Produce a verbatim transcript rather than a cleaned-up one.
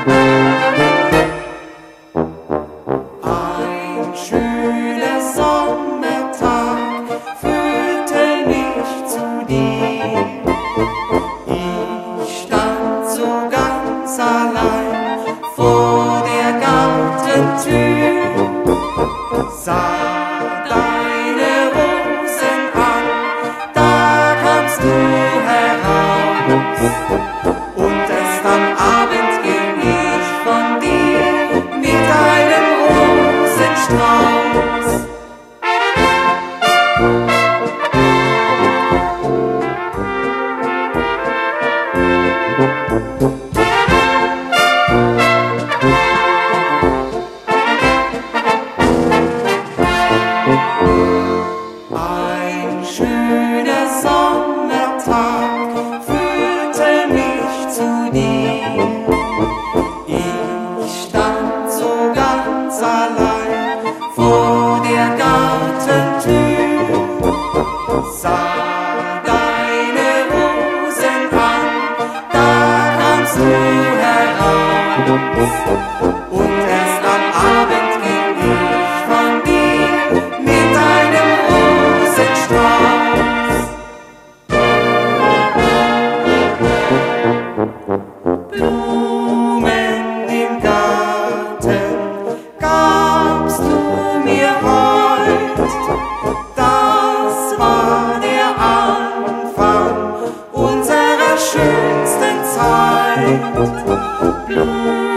Ein schöner Sommertag führte mich zu dir. Ich stand so ganz allein vor der Gartentür, sah deine Rosen an, da kamst du heraus. Und erst am Abend ging ich von dir mit einem Rosenstrauß. Ein schöner Sommertag führte mich zu dir. Ich stand so ganz allein vor der Gartentür, sah deine Rosen an, da kamst du heraus. Und erst am Abend ging ich von dir mit einem Rosenstrauß. Blumen im Garten gabst du mir heut, das war der Anfang unserer schönsten Zeit. Blumen